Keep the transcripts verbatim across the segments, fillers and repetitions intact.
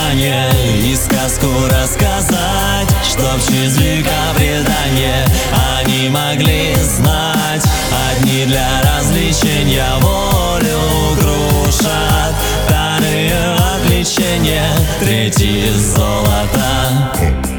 внимание и сказку рассказать, чтоб через века предания они могли знать. Одни для развлечения волю крушат, вторые отвлечения, третьи золото.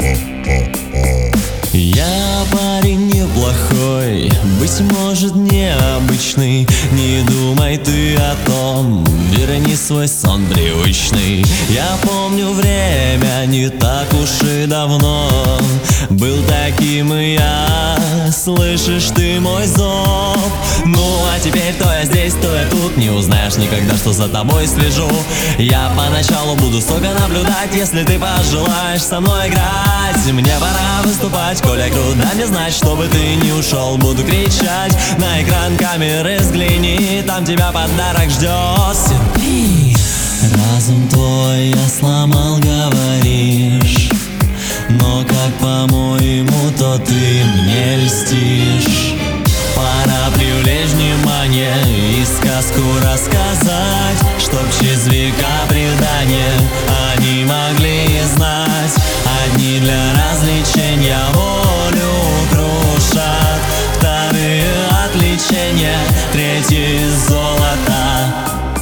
Я парень неплохой, быть может необычный. Не думай ты о том, верни свой сон привычный. Я помню время не так уж и давно, был таким и я, слышишь ты мой зов? Ну а теперь то я здесь, то я тут, не узнаешь никогда, что за тобой слежу. Я поначалу буду строго наблюдать, если ты пожелаешь со мной играть. Мне пора выступать, коли круто, дай мне знать, чтобы ты не ушел. Буду кричать на экран камеры, взгляни, там тебя подарок ждет. Сюрприз. Разум твой я сломал, говоришь, но как по-моему, то ты мне льстишь. Пора привлечь внимание и сказку рассказать, чтоб через века предания они могли знать. Одни для развлечения волю крушат, вторые отвлечения, третьи золото.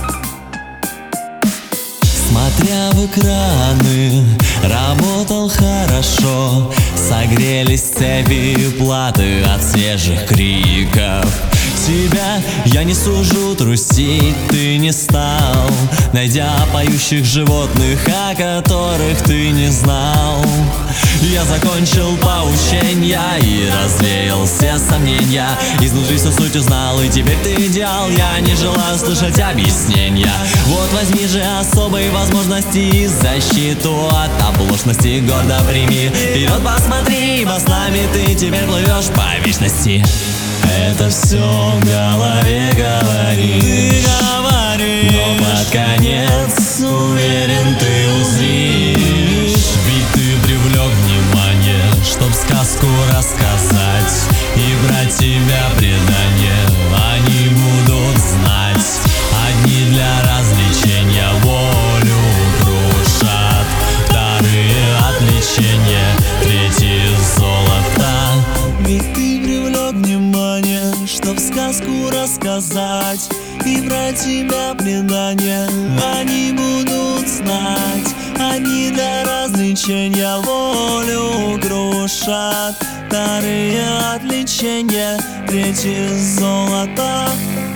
Смотря в экраны, работал хорошо, согрелись цепи и платы от свежих криков. Тебя я не сужу, трусить ты не стал, найдя поющих животных, о которых ты не знал. Я закончил поученья и развеял все сомнения, изнутри всю суть узнал, и теперь ты идеал. Я не желаю слышать объяснения. Вот возьми же особые возможности и защиту от оплошности гордо прими. Вперед посмотри, ибо с нами ты теперь плывешь по вечности. Это все в голове говоришь, ты говоришь, но под конец уверен ты узришь. Ведь ты привлек внимание, чтоб сказку рассказать, и брать тебя предания они будут знать. Одни для развлечения волю крушат, вторые отвлечения, третьи золото. Ведь ты привлек внимание, чтоб сказку рассказать, и про тебя предания они будут знать. Они для развлечения волю крушат, вторые отвлечения, третьи золото.